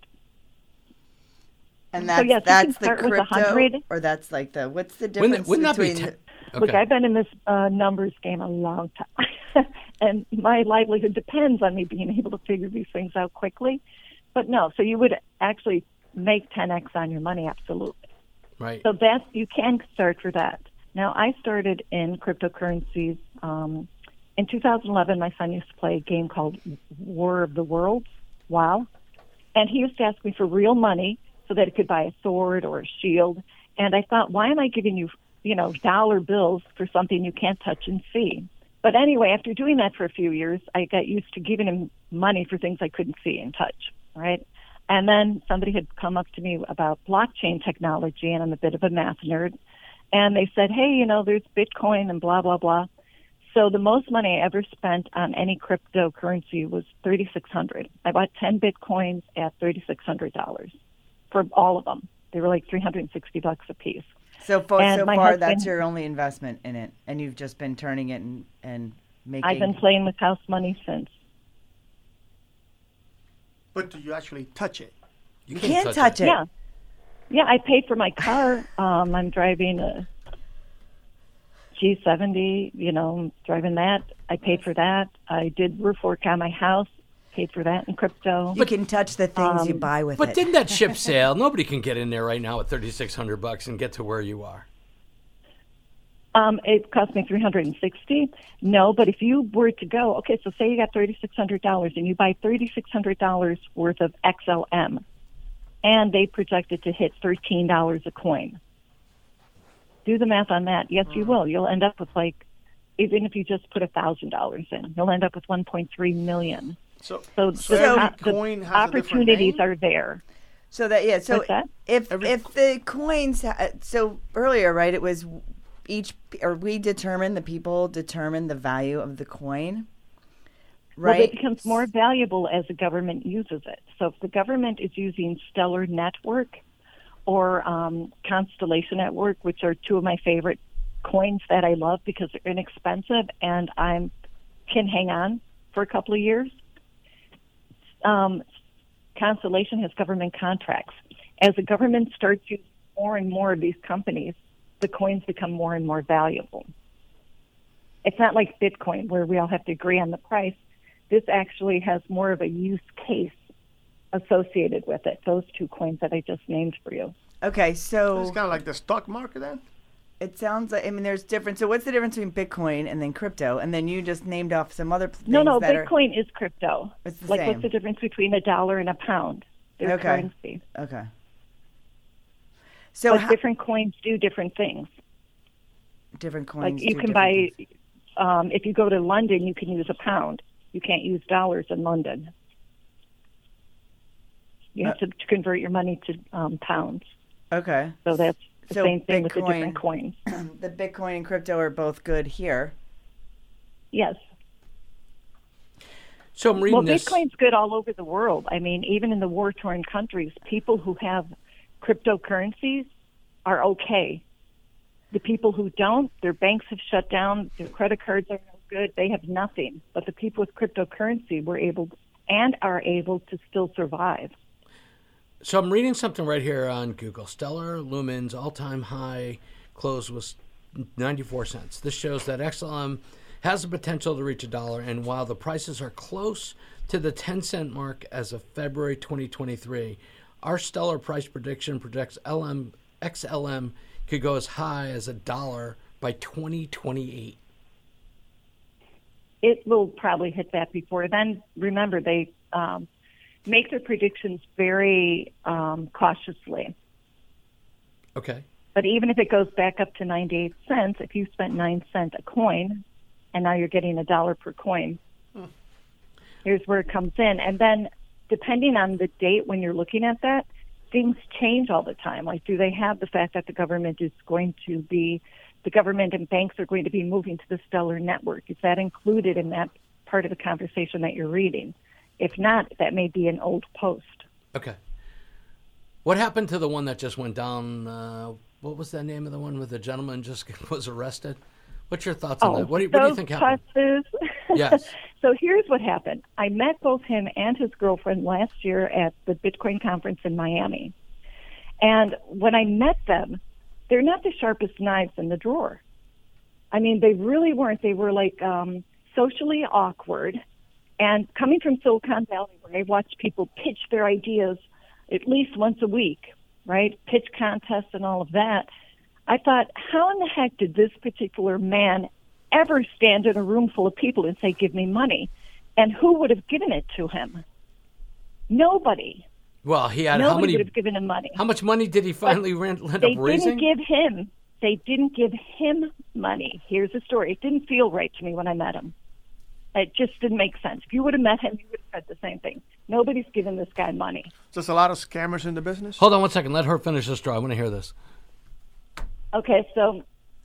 And that's yes, you that's can the start with a crypto, hundred. or that's like the what's the Wouldn't, difference wouldn't that be? between? Te- the- Look, okay. I've been in this uh, numbers game a long time, and my livelihood depends on me being able to figure these things out quickly. But no, so you would actually make ten x on your money, absolutely. Right. So that's you can start for that. Now, I started in cryptocurrencies um, in two thousand eleven. My son used to play a game called War of the Worlds, WoW, and he used to ask me for real money so that he could buy a sword or a shield. And I thought, why am I giving you, you know, dollar bills for something you can't touch and see? But anyway, after doing that for a few years, I got used to giving him money for things I couldn't see and touch, right? And then somebody had come up to me about blockchain technology, and I'm a bit of a math nerd. And they said, hey, you know, there's Bitcoin and blah, blah, blah. So the most money I ever spent on any cryptocurrency was thirty-six hundred dollars. I bought ten Bitcoins at thirty-six hundred dollars for all of them. They were like three hundred sixty bucks a piece. So far, And so my far, husband- that's your only investment in it, and you've just been turning it and and making. I've been playing with house money since. But do you actually touch it? You can't touch it. Yeah. Yeah, I paid for my car. Um, I'm driving a G seventy, you know, driving that. I paid for that. I did roof work on my house, paid for that in crypto. You can touch the things you Um, buy with But it. didn't that ship sail? Nobody can get in there right now at thirty-six hundred bucks and get to where you are. Um, it cost me three hundred sixty. No, but if you were to go, okay, so say you got thirty-six hundred dollars and you buy thirty-six hundred dollars worth of X L M, and they projected to hit thirteen dollars a coin. Do the math on that. Yes, you will. You'll end up with like, even if you just put one thousand dollars in, you'll end up with one point three million dollars. So, So, so the, every the coin has a different opportunities name? are there. So that yeah. So What's that? if Every if co- the coins, ha- so earlier, right? It was each or we determine the people determine the value of the coin, right? Well, it becomes more valuable as the government uses it. So if the government is using Stellar Network or um, Constellation Network, which are two of my favorite coins that I love because they're inexpensive and I can hang on for a couple of years. Um, Constellation has government contracts. As the government starts using more and more of these companies, the coins become more and more valuable. It's not like Bitcoin where we all have to agree on the price. This actually has more of a use case associated with it, those two coins that I just named for you. Okay, so It's kind of like the stock market then? it sounds like, I mean, there's different. So what's the difference between Bitcoin and then crypto? And then you just named off some other things No, no, that are... Bitcoin is crypto. It's the like, same. what's the difference between a dollar and a pound? They're Okay. currency. Okay. So But how, different coins do different things. different coins. Like, you do can different buy, things. um, if you go to London, you can use a pound. You can't use dollars in London. You have Uh, to convert your money to um, pounds. Okay. So that's the So same thing with the Bitcoin- different coins. The Bitcoin and crypto are both good here. Yes. So I'm reading Well, this. Bitcoin's good all over the world. I mean, even in the war-torn countries, people who have cryptocurrencies are okay. The people who don't, their banks have shut down, their credit cards are no good, they have nothing. But the people with cryptocurrency were able and are able to still survive. So I'm reading something right here on Google. Stellar Lumen's all-time high close was ninety-four cents. This shows that X L M has the potential to reach a dollar, and while the prices are close to the ten cent mark as of February twenty twenty-three, our Stellar price prediction projects L M, X L M could go as high as a dollar by twenty twenty-eight. It will probably hit that before then. Remember, they um, make their predictions very um, cautiously. Okay. But even if it goes back up to ninety-eight cents, if you spent nine cents a coin, and now you're getting a dollar per coin, hmm. here's where it comes in. And then depending on the date when you're looking at that, things change all the time. Like, do they have the fact that the government is going to be, the government and banks are going to be moving to the Stellar Network? Is that included in that part of the conversation that you're reading? If not, that may be an old post. Okay. What happened to the one that just went down? Uh, what was the name of the one where the gentleman just was arrested? What's your thoughts on oh, that? What do you, what do you think happened? Buses. Yes. So here's what happened. I met both him and his girlfriend last year at the Bitcoin conference in Miami. And when I met them, they're not the sharpest knives in the drawer. I mean, they really weren't. They were like um, socially awkward. And coming from Silicon Valley, where I watch people pitch their ideas at least once a week, right? Pitch contests and all of that. I thought, how in the heck did this particular man ever stand in a room full of people and say, give me money? And who would have given it to him? Nobody. Well, he had Nobody how many? would have given him money. How much money did he finally rent, end They up raising? didn't give him. They didn't give him money. Here's the story. It didn't feel right to me when I met him. It just didn't make sense. If you would have met him, you would have said the same thing. Nobody's given this guy money. Just a lot of scammers in the business? Hold on one second. Let her finish this story. I want to hear this. Okay, so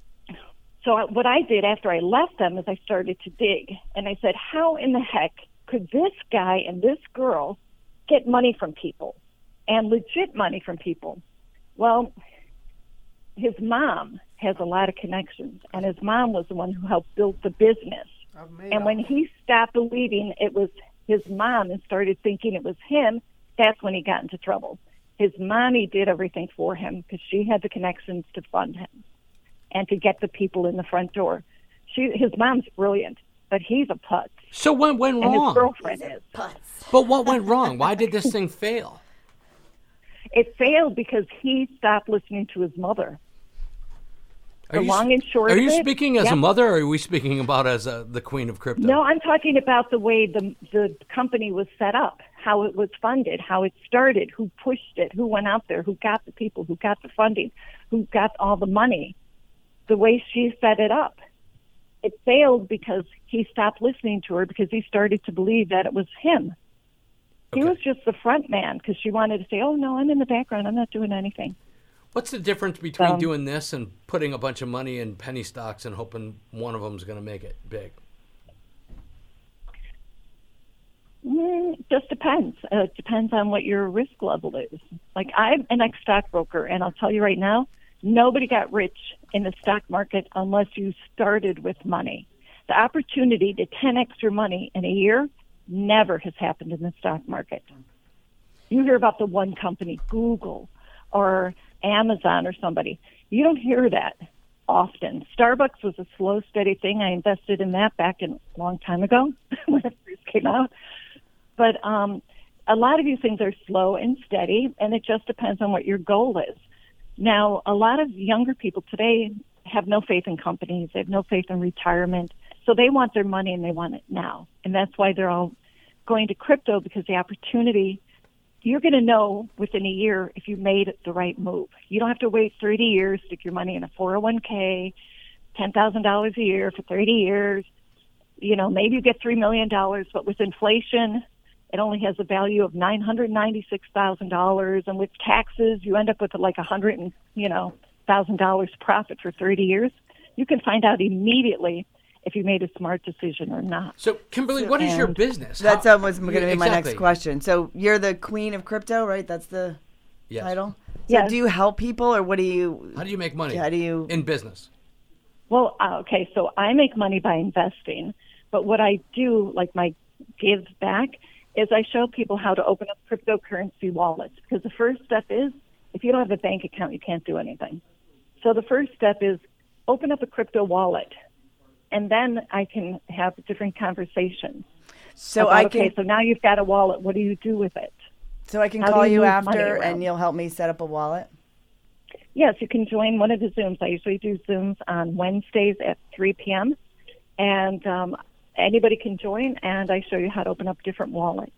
so what I did after I left them is I started to dig, and I said, how in the heck could this guy and this girl get money from people, and legit money from people? Well, his mom has a lot of connections, and his mom was the one who helped build the business. And when he stopped believing it was his mom and started thinking it was him, that's when he got into trouble. His mommy did everything for him because she had the connections to fund him and to get the people in the front door. She, his mom's brilliant, but he's a putz. So what went And wrong? his girlfriend is. But what went wrong? Why did this thing fail? It failed because he stopped listening to his mother. Are The you, long and short Are of you it- speaking as Yep. a mother, or are we speaking about as a, the queen of crypto? No, I'm talking about the way the the company was set up, how it was funded, how it started, who pushed it, who went out there, who got the people, who got the funding, who got all the money, the way she set it up. It failed because he stopped listening to her because he started to believe that it was him. He Okay. was just the front man because she wanted to say, oh, no, I'm in the background. I'm not doing anything. What's the difference between Um, doing this and putting a bunch of money in penny stocks and hoping one of them is going to make it big? Mm, it just depends. Uh, it depends on what your risk level is. Like, I'm an ex-stockbroker, and I'll tell you right now, nobody got rich in the stock market unless you started with money. The opportunity to ten x your money in a year never has happened in the stock market. You hear about the one company, Google or Amazon or somebody. You don't hear that often. Starbucks was a slow, steady thing. I invested in that back in a long time ago when it first came out. But um, a lot of these things are slow and steady, and it just depends on what your goal is. Now, a lot of younger people today have no faith in companies. They have no faith in retirement. So they want their money and they want it now. And that's why they're all going to crypto, because the opportunity, you're going to know within a year if you made the right move. You don't have to wait thirty years, stick your money in a four oh one k, ten thousand dollars a year for thirty years. You know, maybe you get three million dollars, but with inflation, it only has a value of nine hundred ninety-six thousand dollars. And with taxes, you end up with like a hundred and, you know, thousand dollars profit for thirty years. You can find out immediately if you made a smart decision or not. So, Kimberly, what is your business? That's How- um, was going to be my Exactly. next question. So you're the queen of crypto, right? That's the Yes. title? So Yes. do you help people, or what do you... How do you make money? How do you... in business? Well, uh, okay, so I make money by investing, but what I do, like my give back, is I show people how to open up cryptocurrency wallets, because the first step is, if you don't have a bank account, you can't do anything. So the first step is open up a crypto wallet, and then I can have different conversations. So about, I okay, can... so now you've got a wallet. What do you do with it? So I can How do call you you move money after, around? and you'll help me set up a wallet? Yes, you can join one of the Zooms. I usually do Zooms on Wednesdays at three p.m., and um, anybody can join, and I show you how to open up different wallets.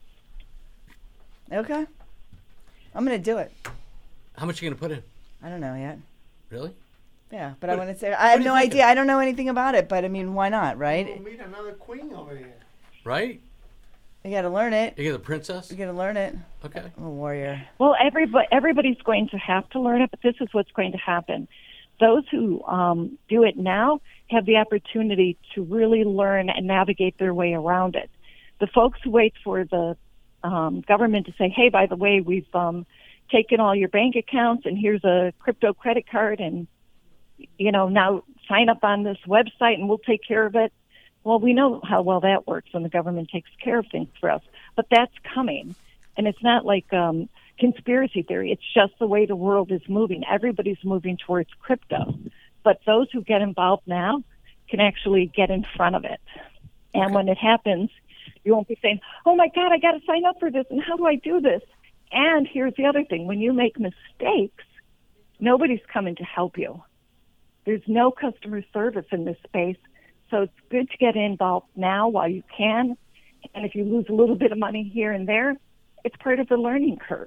Okay. I'm going to do it. How much are you going to put in? I don't know yet. Really? Yeah, but What- I want to say... I have are you no thinking? idea. I don't know anything about it, but I mean, why not, right? We'll meet another queen over here. Right? You got to learn it. You get the princess? You got to learn it. Okay. I'm a warrior. Well, everybody, everybody's going to have to learn it, but this is what's going to happen. Those who um, do it now have the opportunity to really learn and navigate their way around it. The folks who wait for the um, government to say, hey, by the way, we've um, taken all your bank accounts, and here's a crypto credit card, and, you know, now sign up on this website and we'll take care of it. Well, we know how well that works when the government takes care of things for us, but that's coming. And it's not like um, conspiracy theory. It's just the way the world is moving. Everybody's moving towards crypto. But those who get involved now can actually get in front of it. And Okay. when it happens, you won't be saying, oh, my God, I got to sign up for this, and how do I do this? And here's the other thing. When you make mistakes, nobody's coming to help you. There's no customer service in this space. So it's good to get involved now while you can. And if you lose a little bit of money here and there, it's part of the learning curve.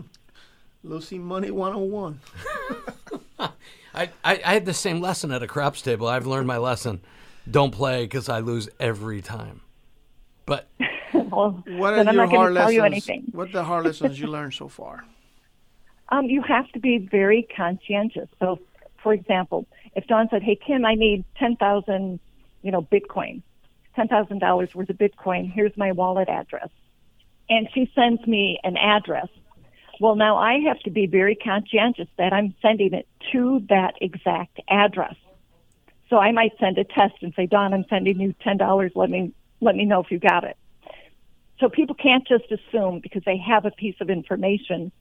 Losing money one oh one. I, I, I had the same lesson at a craps table. I've learned my lesson. Don't play because I lose every time. But Well, What then are I'm your not going hard to tell you lessons? anything. What are the hard lessons you learned so far? Um, you have to be very conscientious. So, for example, if Dawn said, hey, Kim, I need ten thousand, you know, Bitcoin, ten thousand dollars worth of Bitcoin, here's my wallet address. And she sends me an address. Well, now I have to be very conscientious that I'm sending it to that exact address. So I might send a test and say, Dawn, I'm sending you ten dollars. Let me, let me know if you got it. So people can't just assume because they have a piece of information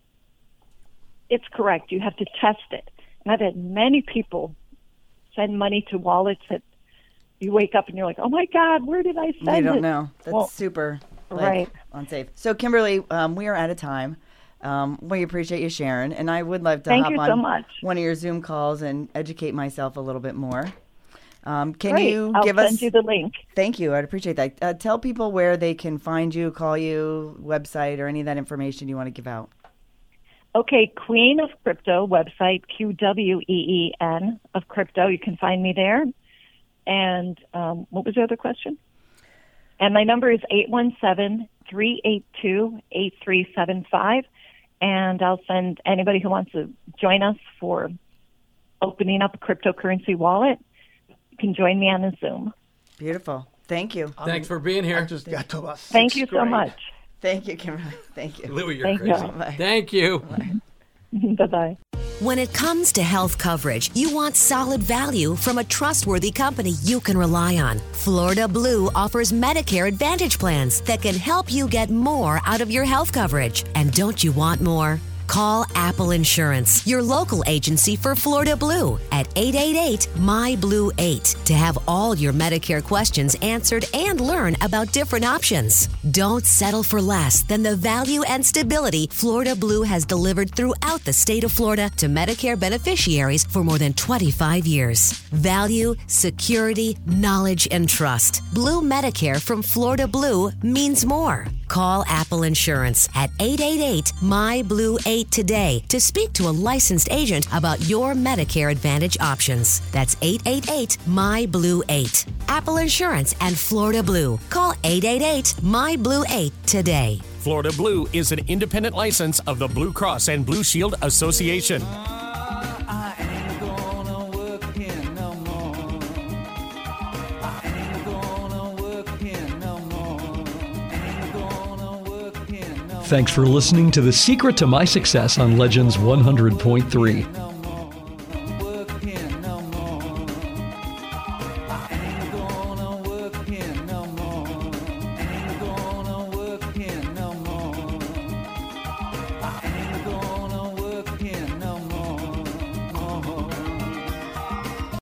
it's correct. You have to test it. And I've had many people send money to wallets that you wake up and you're like, oh, my God, where did I send it? You don't know. That's Well, super like, right. unsafe. So, Kimberly, um, we are out of time. Um, we appreciate you sharing, and I would love to Thank hop you on so much. one of your Zoom calls and educate myself a little bit more. Um, can Great. you I'll give send us? you the link. Thank you. I'd appreciate that. Uh, tell people where they can find you, call you, website, or any of that information you want to give out. Okay, Queen of Crypto website, Q W E E N of Crypto. You can find me there. And um, what was the other question? And my number is eight one seven, three eight two, eight three seven five. and I'll send anybody who wants to join us for opening up a cryptocurrency wallet. You can join me on a Zoom. Beautiful. Thank you. Thanks for being here. I just got to about Thank you so grade. much. Thank you, Kimberly. Thank you. Louie, you're Thank crazy. you. Bye. Thank you. Bye-bye. When it comes to health coverage, you want solid value from a trustworthy company you can rely on. Florida Blue offers Medicare Advantage plans that can help you get more out of your health coverage. And don't you want more? Call Apple Insurance, your local agency for Florida Blue, at eight eight eight, M Y Blue eight to have all your Medicare questions answered and learn about different options. Don't settle for less than the value and stability Florida Blue has delivered throughout the state of Florida to Medicare beneficiaries for more than twenty-five years. Value, security, knowledge, and trust. Blue Medicare from Florida Blue means more. Call Apple Insurance at eight eight eight, M Y Blue eight today to speak to a licensed agent about your Medicare Advantage options. That's eight eight eight, M Y Blue eight. Apple Insurance and Florida Blue. Call eight eight eight, M Y Blue eight today. Florida Blue is an independent license of the Blue Cross and Blue Shield Association. I ain't gonna work here no more. I ain't gonna work here no more. Ain't gonna work here no more. Thanks for listening to The Secret to My Success on Legends one hundred point three.